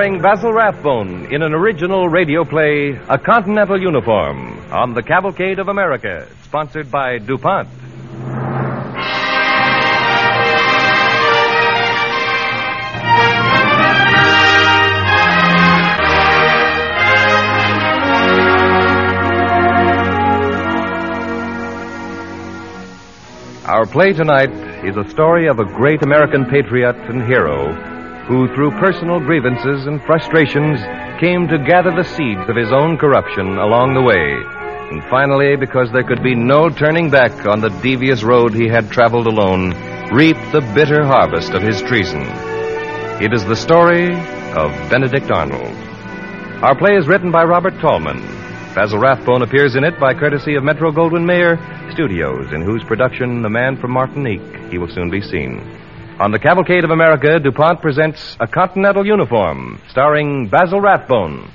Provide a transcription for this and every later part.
starring Basil Rathbone in an original radio play, A Continental Uniform, on the Cavalcade of America, sponsored by DuPont. Our play tonight is a story of a great American patriot and hero who, through personal grievances and frustrations, came to gather the seeds of his own corruption along the way. And finally, because there could be no turning back on the devious road he had traveled alone, reaped the bitter harvest of his treason. It is the story of Benedict Arnold. Our play is written by Robert Tallman. Basil Rathbone appears in it by courtesy of Metro-Goldwyn-Mayer Studios, in whose production The Man from Martinique he will soon be seen. On the Cavalcade of America, DuPont presents A Continental Uniform, starring Basil Rathbone.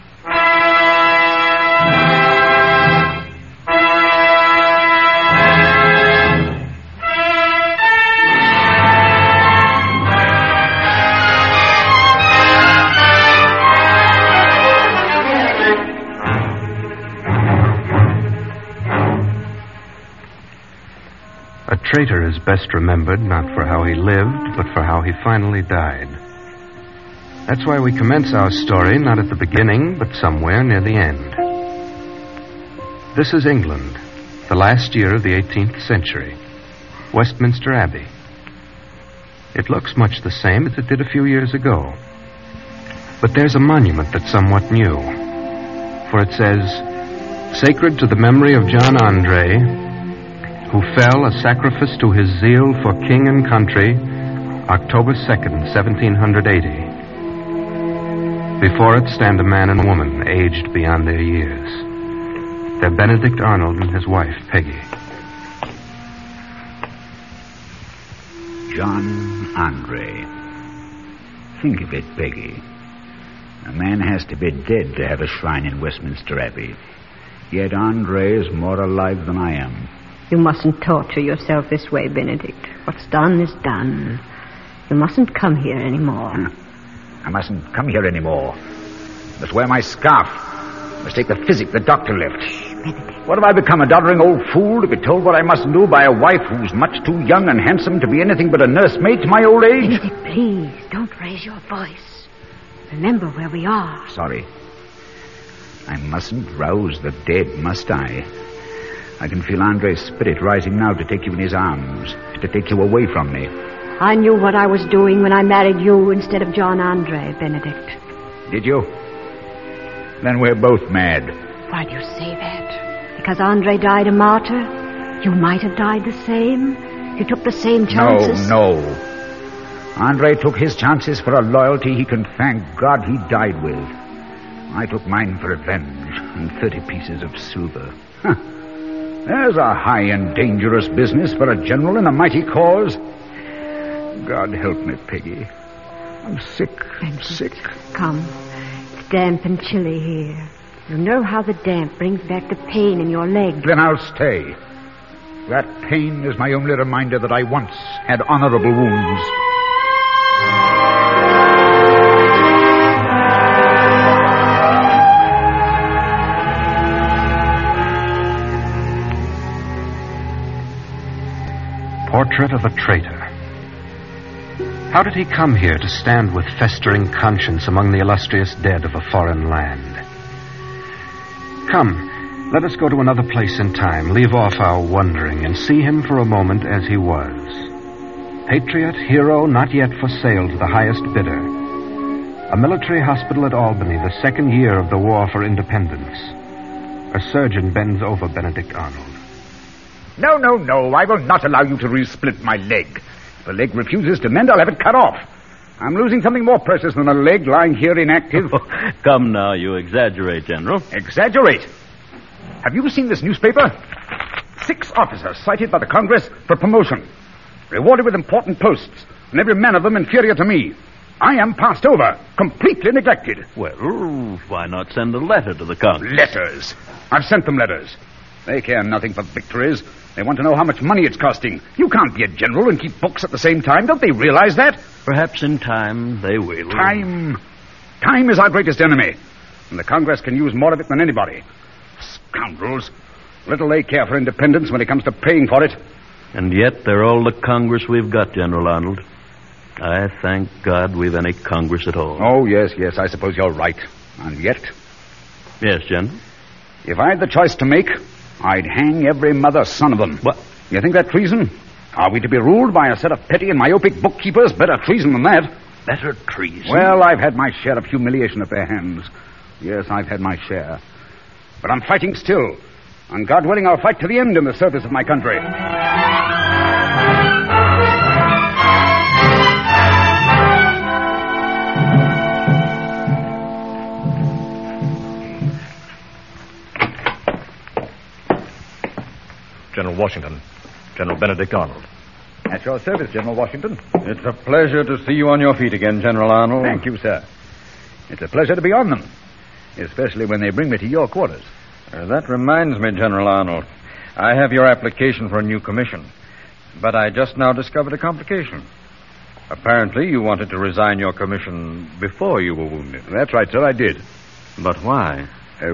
A traitor is best remembered not for how he lived, but for how he finally died. That's why we commence our story not at the beginning, but somewhere near the end. This is England, the last year of the 18th century, Westminster Abbey. It looks much the same as it did a few years ago. But there's a monument that's somewhat new, for it says, "Sacred to the memory of John Andre, who fell a sacrifice to his zeal for king and country, October 2nd, 1780. Before it stand a man and woman aged beyond their years. They're Benedict Arnold and his wife, Peggy." John Andre. Think of it, Peggy. A man has to be dead to have a shrine in Westminster Abbey. Yet Andre is more alive than I am. You mustn't torture yourself this way, Benedict. What's done is done. You mustn't come here anymore. I mustn't come here anymore. Must wear my scarf. Must take the physic the doctor left. Benedict. What have I become, a doddering old fool to be told what I must do by a wife who's much too young and handsome to be anything but a nursemaid to my old age? Benedict, please, don't raise your voice. Remember where we are. Sorry. I mustn't rouse the dead, must I? I can feel Andre's spirit rising now to take you in his arms, to take you away from me. I knew what I was doing when I married you instead of John Andre, Benedict. Did you? Then we're both mad. Why do you say that? Because Andre died a martyr? You might have died the same. You took the same chances. No. Andre took his chances for a loyalty he can thank God he died with. I took mine for revenge and 30 pieces of silver. Huh. There's a high and dangerous business for a general in a mighty cause. God help me, Peggy. I'm sick. Benedict, sick. Come. It's damp and chilly here. You know how the damp brings back the pain in your leg. Then I'll stay. That pain is my only reminder that I once had honorable wounds. Portrait of a traitor. How did he come here to stand with festering conscience among the illustrious dead of a foreign land? Come, let us go to another place in time, leave off our wondering, and see him for a moment as he was. Patriot, hero, not yet for sale to the highest bidder. A military hospital at Albany, the second year of the War for Independence. A surgeon bends over Benedict Arnold. No. I will not allow you to re-split my leg. If the leg refuses to mend, I'll have it cut off. I'm losing something more precious than a leg lying here inactive. Come now, you exaggerate, General. Exaggerate? Have you seen this newspaper? 6 officers cited by the Congress for promotion, rewarded with important posts, and every man of them inferior to me. I am passed over, completely neglected. Well, why not send a letter to the Congress? Letters? I've sent them letters. They care nothing for victories. They want to know how much money it's costing. You can't be a general and keep books at the same time. Don't they realize that? Perhaps in time they will. Time? Time is our greatest enemy, and the Congress can use more of it than anybody. Scoundrels. Little they care for independence when it comes to paying for it. And yet they're all the Congress we've got, General Arnold. I thank God we've any Congress at all. Oh, yes, I suppose you're right. And yet... Yes, General? If I had the choice to make, I'd hang every mother son of them. What? You think that treason? Are we to be ruled by a set of petty and myopic bookkeepers? Better treason than that. Better treason? Well, I've had my share of humiliation at their hands. Yes, I've had my share. But I'm fighting still. And God willing, I'll fight to the end in the service of my country. General Washington. General Benedict Arnold. At your service, General Washington. It's a pleasure to see you on your feet again, General Arnold. Thank you, sir. It's a pleasure to be on them, especially when they bring me to your quarters. That reminds me, General Arnold. I have your application for a new commission, but I just now discovered a complication. Apparently, you wanted to resign your commission before you were wounded. That's right, sir, I did. But why?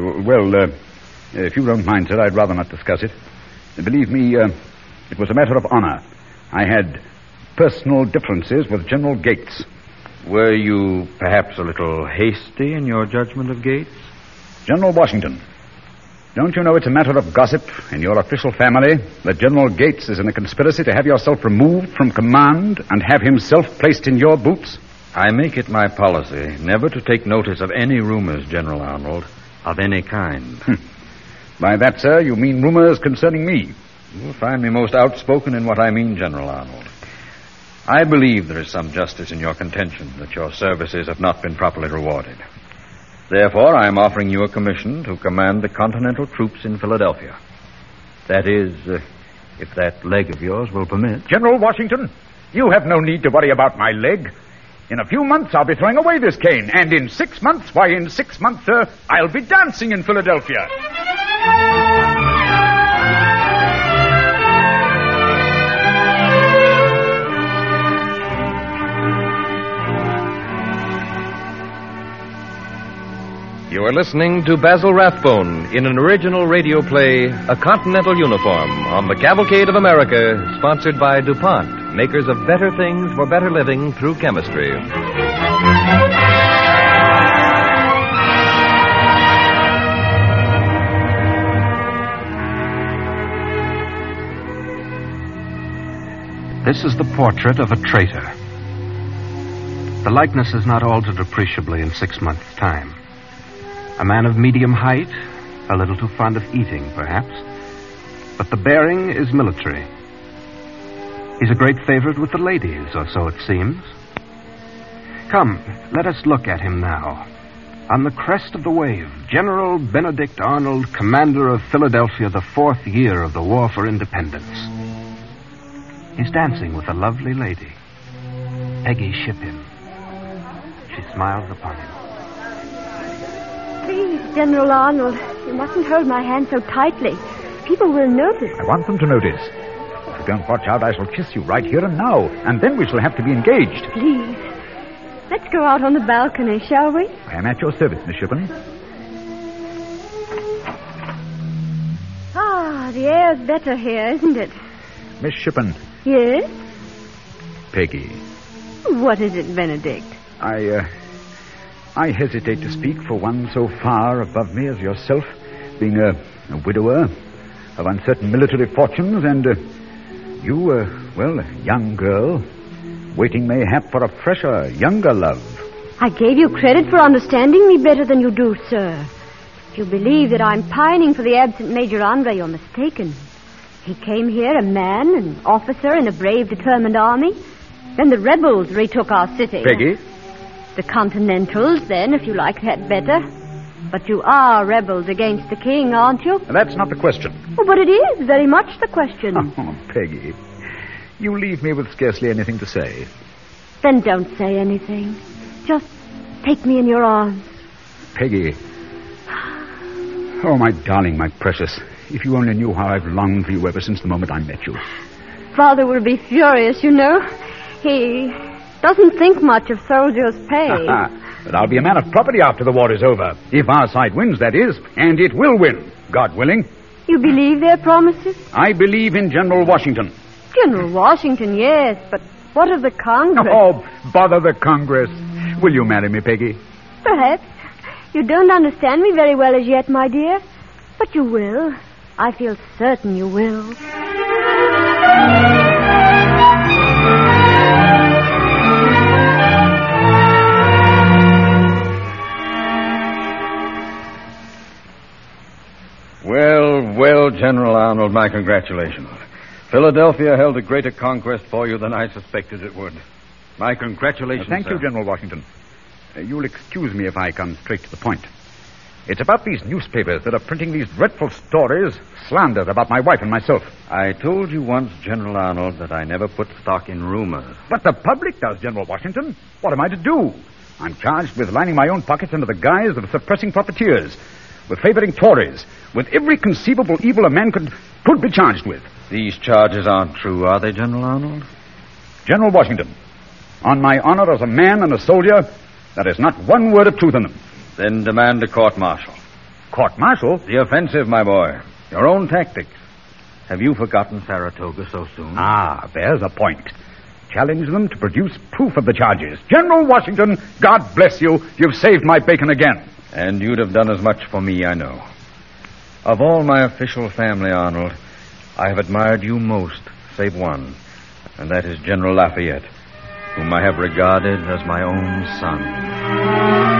If you don't mind, sir, I'd rather not discuss it. Believe me, it was a matter of honor. I had personal differences with General Gates. Were you perhaps a little hasty in your judgment of Gates? General Washington, don't you know it's a matter of gossip in your official family that General Gates is in a conspiracy to have yourself removed from command and have himself placed in your boots? I make it my policy never to take notice of any rumors, General Arnold, of any kind. By that, sir, you mean rumors concerning me. You'll find me most outspoken in what I mean, General Arnold. I believe there is some justice in your contention that your services have not been properly rewarded. Therefore, I am offering you a commission to command the Continental troops in Philadelphia. That is, if that leg of yours will permit. General Washington, you have no need to worry about my leg. In a few months, I'll be throwing away this cane. And in 6 months, in 6 months, sir, I'll be dancing in Philadelphia. You are listening to Basil Rathbone in an original radio play, A Continental Uniform, on the Cavalcade of America, sponsored by DuPont, makers of better things for better living through chemistry. This is the portrait of a traitor. The likeness is not altered appreciably in 6 months' time. A man of medium height, a little too fond of eating, perhaps, but the bearing is military. He's a great favorite with the ladies, or so it seems. Come, let us look at him now. On the crest of the wave, General Benedict Arnold, commander of Philadelphia, the 4th year of the War for Independence. He's dancing with a lovely lady, Peggy Shippen. She smiles upon him. Please, General Arnold, you mustn't hold my hand so tightly. People will notice. I want them to notice. If you don't watch out, I shall kiss you right here and now, and then we shall have to be engaged. Please, let's go out on the balcony, shall we? I am at your service, Miss Shippen. Ah, the air's better here, isn't it? Miss Shippen. Yes? Peggy. What is it, Benedict? I hesitate to speak for one so far above me as yourself, being a widower of uncertain military fortunes, and you, a young girl, waiting mayhap for a fresher, younger love. I gave you credit for understanding me better than you do, sir. If you believe that I'm pining for the absent Major Andre, you're mistaken. He came here a man, an officer in a brave, determined army. Then the rebels retook our city. Peggy? The Continentals, then, if you like that better. But you are rebels against the king, aren't you? That's not the question. Oh, but it is very much the question. Oh, Peggy, you leave me with scarcely anything to say. Then don't say anything. Just take me in your arms. Peggy. Oh, my darling, my precious. If you only knew how I've longed for you ever since the moment I met you. Father will be furious, you know. He doesn't think much of soldiers' pay. But I'll be a man of property after the war is over. If our side wins, that is. And it will win, God willing. You believe their promises? I believe in General Washington. General Washington, yes, but what of the Congress? Oh, bother the Congress. Will you marry me, Peggy? Perhaps. You don't understand me very well as yet, my dear. But you will. I feel certain you will. Well, General Arnold, my congratulations. Philadelphia held a greater conquest for you than I suspected it would. My congratulations, Thank you, General Washington. You'll excuse me if I come straight to the point. It's about these newspapers that are printing these dreadful stories, slanders about my wife and myself. I told you once, General Arnold, that I never put stock in rumors. But the public does, General Washington. What am I to do? I'm charged with lining my own pockets under the guise of suppressing profiteers, with favoring Tories, with every conceivable evil a man could be charged with. These charges aren't true, are they, General Arnold? General Washington, on my honor as a man and a soldier, there is not one word of truth in them. Then demand a court-martial. Court-martial? The offensive, my boy. Your own tactics. Have you forgotten Saratoga so soon? Ah, there's a point. Challenge them to produce proof of the charges. General Washington, God bless you. You've saved my bacon again. And you'd have done as much for me, I know. Of all my official family, Arnold, I have admired you most, save one, and that is General Lafayette, whom I have regarded as my own son.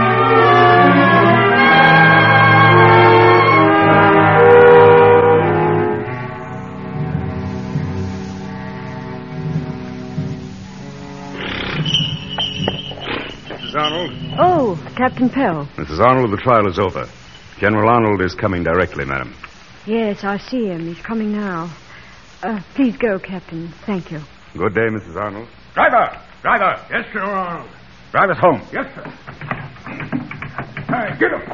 Arnold? Oh, Captain Pell. Mrs. Arnold, the trial is over. General Arnold is coming directly, madam. Yes, I see him. He's coming now. Please go, Captain. Thank you. Good day, Mrs. Arnold. Driver! Yes, General Arnold. Drive us home. Yes, sir. Get up.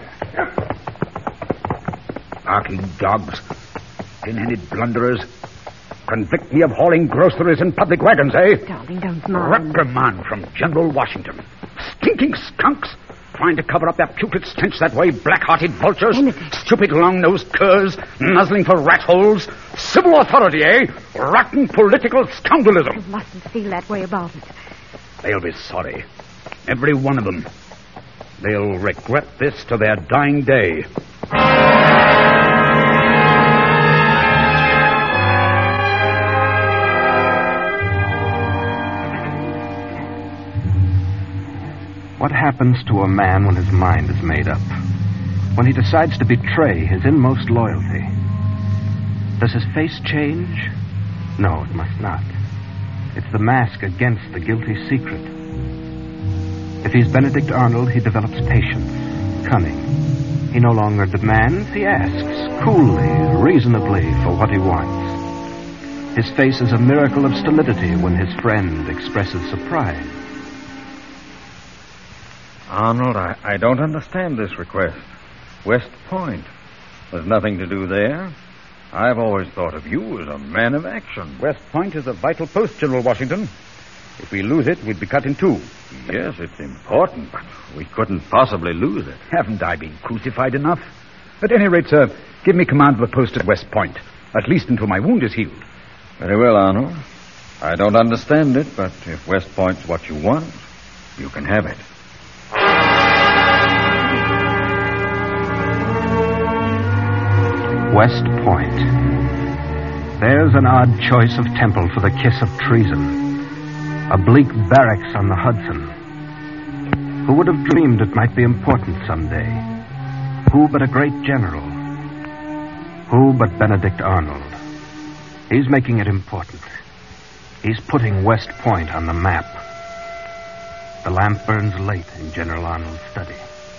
Barking dogs. Pin-headed blunderers. Convict me of hauling groceries in public wagons, eh? Darling, don't mind. Reprimand from General Washington. Stinking skunks. Trying to cover up their putrid stench that way, black-hearted vultures. Benedict. Stupid long-nosed curs, nuzzling for rat holes. Civil authority, eh? Rotten political scoundrelism. You mustn't feel that way about it. They'll be sorry. Every one of them. They'll regret this to their dying day. What happens to a man when his mind is made up? When he decides to betray his inmost loyalty? Does his face change? No, it must not. It's the mask against the guilty secret. If he's Benedict Arnold, he develops patience, cunning. He no longer demands, he asks, coolly, reasonably, for what he wants. His face is a miracle of stolidity when his friend expresses surprise. Arnold, I don't understand this request. West Point. There's nothing to do there. I've always thought of you as a man of action. West Point is a vital post, General Washington. If we lose it, we'd be cut in two. Yes, it's important, but we couldn't possibly lose it. Haven't I been crucified enough? At any rate, sir, give me command of the post at West Point, at least until my wound is healed. Very well, Arnold. I don't understand it, but if West Point's what you want, you can have it. West Point. There's an odd choice of temple for the kiss of treason. A bleak barracks on the Hudson. Who would have dreamed it might be important someday? Who but a great general? Who but Benedict Arnold? He's making it important. He's putting West Point on the map. The lamp burns late in General Arnold's study.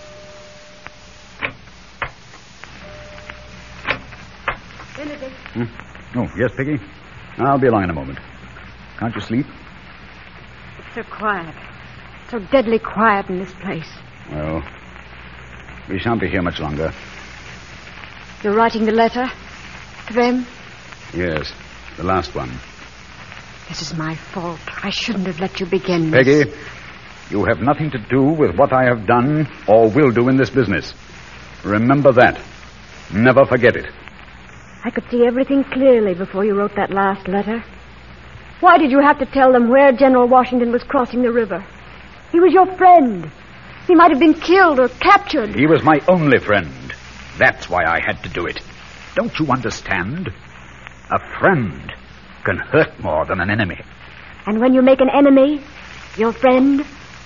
Benedict. Oh, yes, Peggy? I'll be along in a moment. Can't you sleep? It's so quiet. So deadly quiet in this place. Well, we shan't be here much longer. You're writing the letter to them? Yes, the last one. This is my fault. I shouldn't have let you begin. Peggy, You have nothing to do with what I have done or will do in this business. Remember that. Never forget it. I could see everything clearly before you wrote that last letter. Why did you have to tell them where General Washington was crossing the river? He was your friend. He might have been killed or captured. He was my only friend. That's why I had to do it. Don't you understand? A friend can hurt more than an enemy. And when you make an enemy, your friend?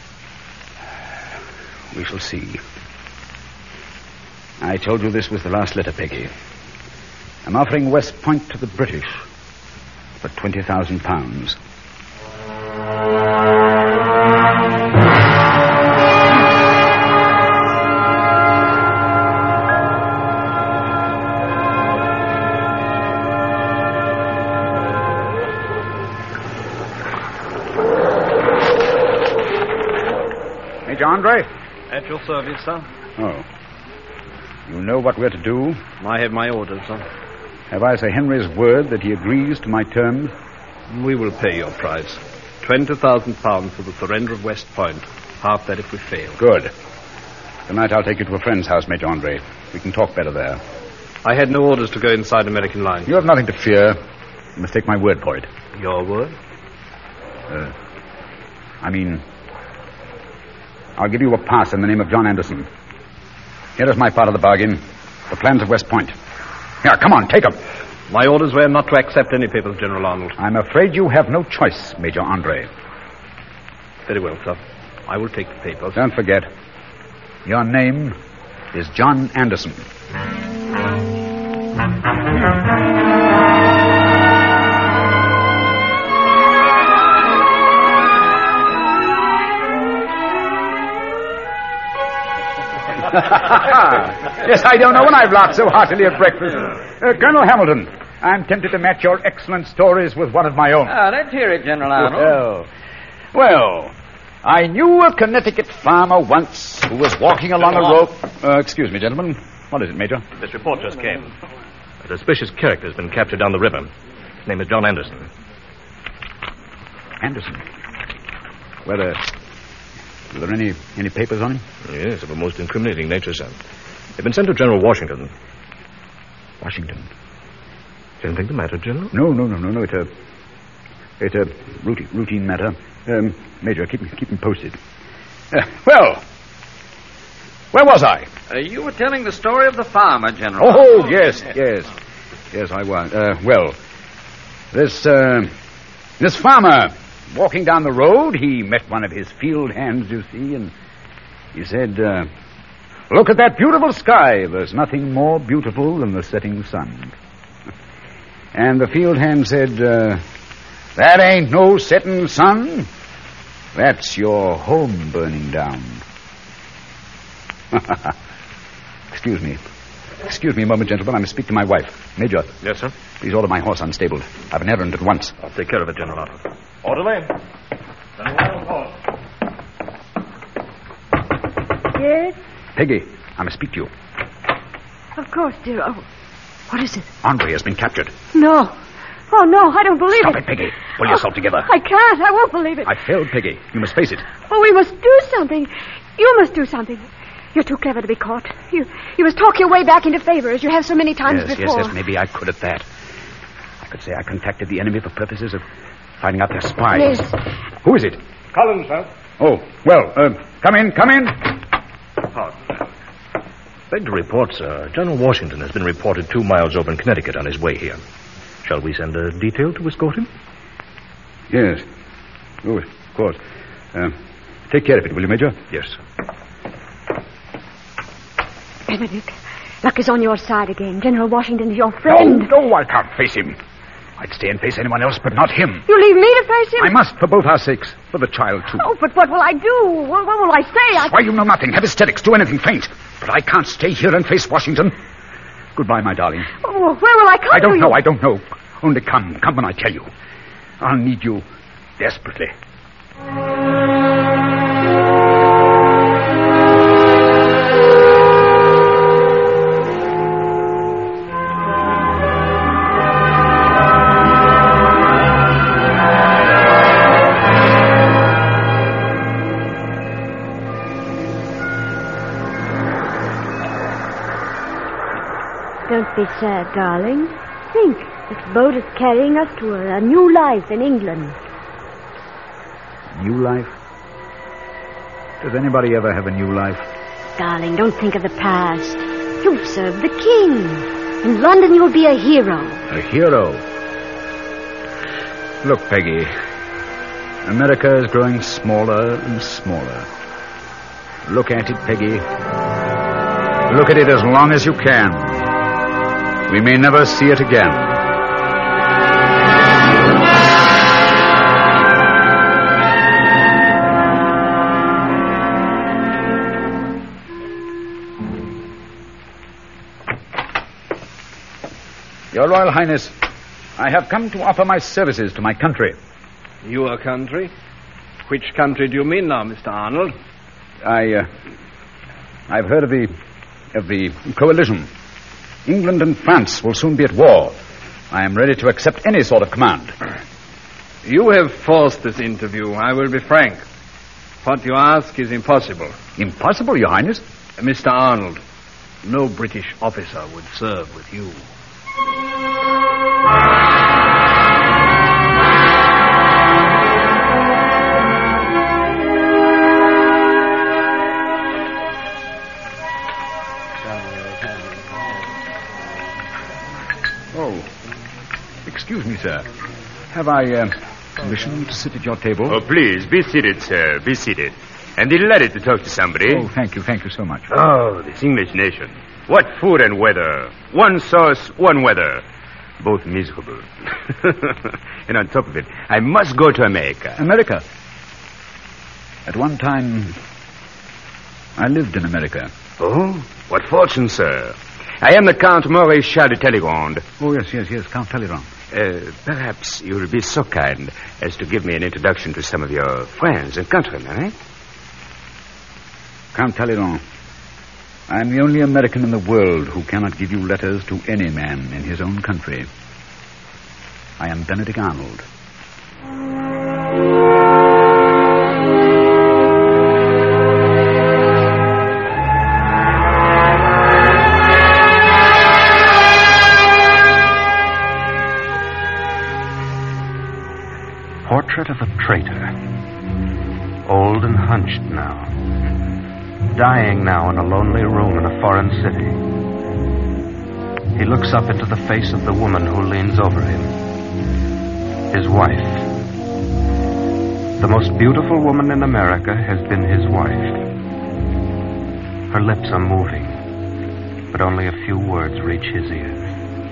We shall see. I told you this was the last letter, Peggy. I'm offering West Point to the British for £20,000. Major Andre? At your service, sir. Oh. You know what we're to do? I have my orders, sir. Have I Sir Henry's word that he agrees to my terms? We will pay your price. £20,000 for the surrender of West Point. Half that if we fail. Good. Tonight I'll take you to a friend's house, Major Andre. We can talk better there. I had no orders to go inside American lines. You have nothing to fear. You must take my word for it. Your word? I'll give you a pass in the name of John Anderson. Here is my part of the bargain. The plans of West Point. Here, come on, take them. My orders were not to accept any papers, General Arnold. I'm afraid you have no choice, Major Andre. Very well, sir. I will take the papers. Don't forget, your name is John Anderson. Yes, I don't know when I've laughed so heartily at breakfast. Colonel Hamilton, I'm tempted to match your excellent stories with one of my own. Let's hear it, General Arnold. Well, I knew a Connecticut farmer once who was walking along a road... excuse me, gentlemen. What is it, Major? This report just came. A suspicious character has been captured down the river. His name is John Anderson. Anderson? Were there any papers on him? Yes, of a most incriminating nature, sir. They've been sent to General Washington. Washington? Is anything the matter, General? No. It's a routine matter. Major, keep him posted. Well, where was I? You were telling the story of the farmer, General. Oh, yes, I was. Well, this farmer, walking down the road, he met one of his field hands, you see, and he said, look at that beautiful sky. There's nothing more beautiful than the setting sun. And the field hand said, that ain't no setting sun. That's your home burning down. Excuse me a moment, gentlemen. I must speak to my wife. Major. Yes, sir? Please order my horse unstabled. I've an errand at once. I'll take care of it, General Arnold. Orderly. Yes? Peggy, I must speak to you. Of course, dear. Oh, what is it? Andre has been captured. No. Oh, no, I don't believe Stop it, Peggy. Pull yourself together. I can't. I won't believe it. I failed, Peggy. You must face it. Oh, we must do something. You must do something. You're too clever to be caught. You must talk your way back into favor, as you have so many times before. Yes, maybe I could at that. I could say I contacted the enemy for purposes of finding out their spies. Yes. Who is it? Collins, sir. Oh, well, come in. Beg to report, sir. General Washington has been reported 2 miles over in Connecticut on his way here. Shall we send a detail to escort him? Yes. Oh, of course. Take care of it, will you, Major? Yes, sir. Benedict, luck is on your side again. General Washington is your friend. No, I can't face him. I'd stay and face anyone else, but not him. You leave me to face him? I must, for both our sakes. For the child, too. Oh, but what will I do? What will I say? Why, you know nothing. Have hysterics. Do anything faint. But I can't stay here and face Washington. Goodbye, my darling. Oh, where will I come to? I don't know. Only come when I tell you. I'll need you desperately. Don't be sad, darling. Think, this boat is carrying us to a new life in England. New life? Does anybody ever have a new life? Darling, don't think of the past. You've served the king. In London, you'll be a hero. A hero? Look, Peggy. America is growing smaller and smaller. Look at it, Peggy. Look at it as long as you can. We may never see it again. Your Royal Highness, I have come to offer my services to my country. Your country? Which country do you mean now, Mr. Arnold? I've heard of the coalition. England and France will soon be at war. I am ready to accept any sort of command. You have forced this interview. I will be frank. What you ask is impossible. Impossible, Your Highness? Mr. Arnold, no British officer would serve with you. Excuse me, sir. Have I permission to sit at your table? Oh, please, be seated, sir. Be seated. And delighted to talk to somebody. Oh, thank you so much. Oh, this English nation. What food and weather. One sauce, one weather. Both miserable. And on top of it, I must go to America. America? At one time, I lived in America. Oh, what fortune, sir. I am the Count Maréchal de Talleyrand. Oh, yes, Count Talleyrand. Perhaps you will be so kind as to give me an introduction to some of your friends and countrymen, eh? Count Talleyrand, I am the only American in the world who cannot give you letters to any man in his own country. I am Benedict Arnold. Portrait of a traitor. Old and hunched now. Dying now in a lonely room in a foreign city. He looks up into the face of the woman who leans over him. His wife. The most beautiful woman in America has been his wife. Her lips are moving, but only a few words reach his ears.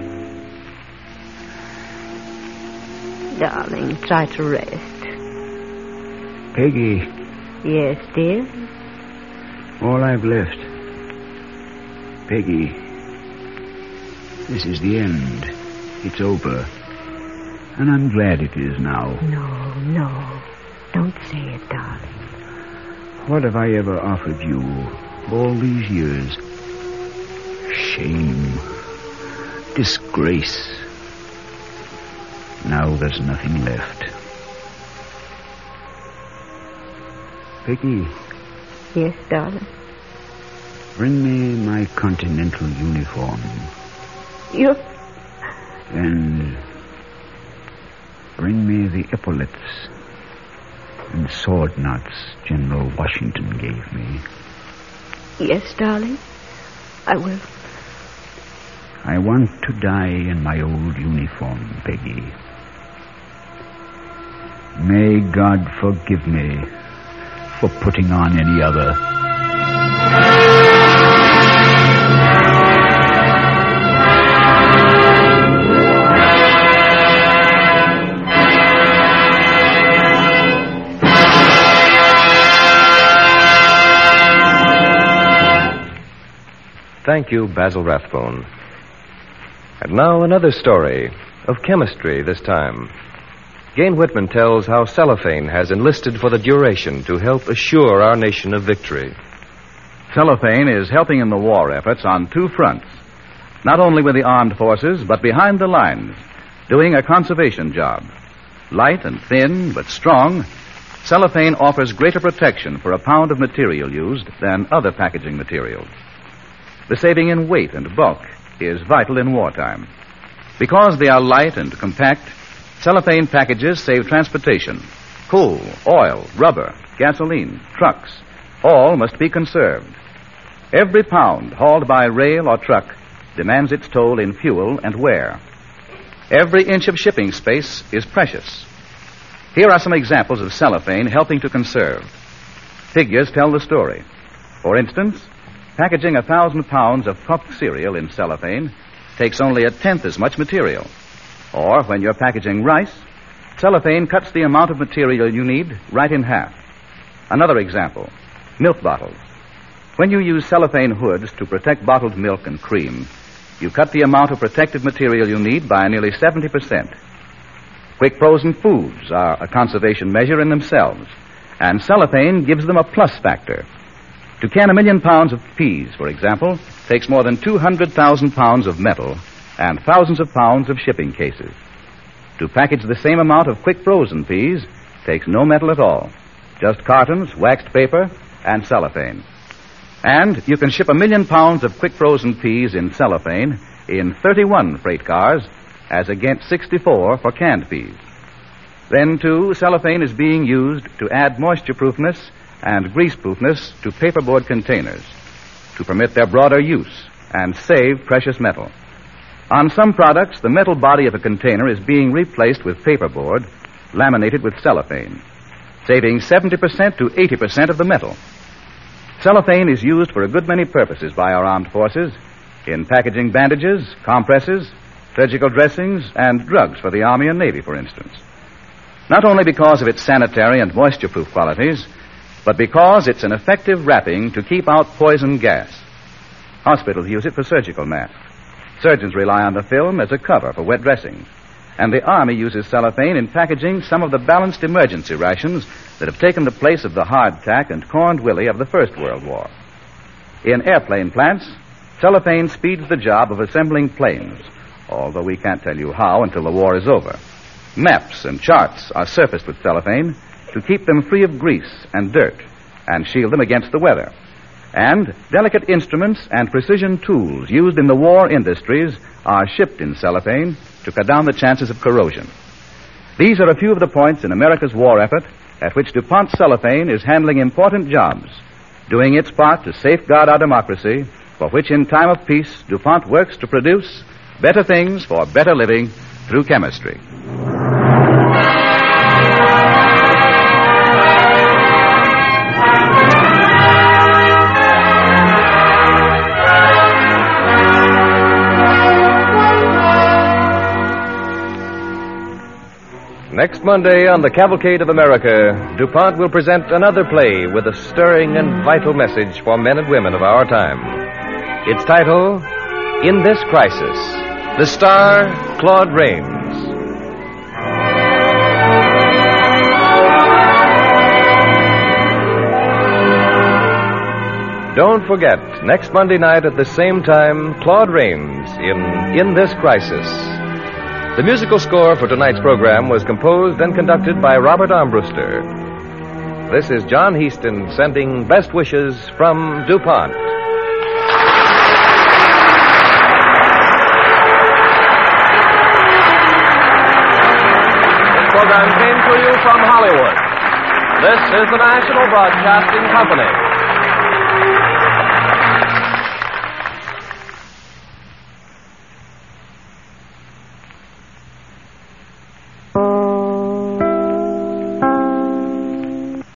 Darling, try to rest. Peggy. Yes, dear? All I've left. Peggy. This is the end. It's over. And I'm glad it is now. No. Don't say it, darling. What have I ever offered you all these years? Shame. Disgrace. Now there's nothing left. Peggy. Yes, darling? Bring me my Continental uniform. You... And bring me the epaulets and sword knots General Washington gave me. Yes, darling. I will. I want to die in my old uniform, Peggy. May God forgive me for putting on any other. Thank you, Basil Rathbone. And now another story, of chemistry this time. Gain Whitman tells how cellophane has enlisted for the duration to help assure our nation of victory. Cellophane is helping in the war efforts on two fronts. Not only with the armed forces, but behind the lines, doing a conservation job. Light and thin, but strong, cellophane offers greater protection for a pound of material used than other packaging materials. The saving in weight and bulk is vital in wartime. Because they are light and compact, cellophane packages save transportation. Coal, oil, rubber, gasoline, trucks, all must be conserved. Every pound hauled by rail or truck demands its toll in fuel and wear. Every inch of shipping space is precious. Here are some examples of cellophane helping to conserve. Figures tell the story. For instance, packaging 1,000 pounds of puffed cereal in cellophane takes only a tenth as much material. Or when you're packaging rice, cellophane cuts the amount of material you need right in half. Another example, milk bottles. When you use cellophane hoods to protect bottled milk and cream, you cut the amount of protective material you need by nearly 70%. Quick frozen foods are a conservation measure in themselves, and cellophane gives them a plus factor. To can 1 million pounds of peas, for example, takes more than 200,000 pounds of metal and thousands of pounds of shipping cases. To package the same amount of quick frozen peas takes no metal at all, just cartons, waxed paper, and cellophane. And you can ship 1 million pounds of quick frozen peas in cellophane in 31 freight cars, as against 64 for canned peas. Then, too, cellophane is being used to add moisture-proofness and grease-proofness to paperboard containers, to permit their broader use and save precious metal. On some products, the metal body of a container is being replaced with paperboard, laminated with cellophane, saving 70% to 80% of the metal. Cellophane is used for a good many purposes by our armed forces, in packaging bandages, compresses, surgical dressings, and drugs for the Army and Navy, for instance. Not only because of its sanitary and moisture-proof qualities, but because it's an effective wrapping to keep out poison gas. Hospitals use it for surgical masks. Surgeons rely on the film as a cover for wet dressings. And the Army uses cellophane in packaging some of the balanced emergency rations that have taken the place of the hardtack and corned willy of the First World War. In airplane plants, cellophane speeds the job of assembling planes, although we can't tell you how until the war is over. Maps and charts are surfaced with cellophane to keep them free of grease and dirt and shield them against the weather. And delicate instruments and precision tools used in the war industries are shipped in cellophane to cut down the chances of corrosion. These are a few of the points in America's war effort at which DuPont cellophane is handling important jobs, doing its part to safeguard our democracy, for which in time of peace DuPont works to produce better things for better living through chemistry. Next Monday on the Cavalcade of America, DuPont will present another play with a stirring and vital message for men and women of our time. Its title, In This Crisis. The star, Claude Rains. Don't forget, next Monday night at the same time, Claude Rains in This Crisis. The musical score for tonight's program was composed and conducted by Robert Armbruster. This is John Heaston sending best wishes from DuPont. This program came to you from Hollywood. This is the National Broadcasting Company.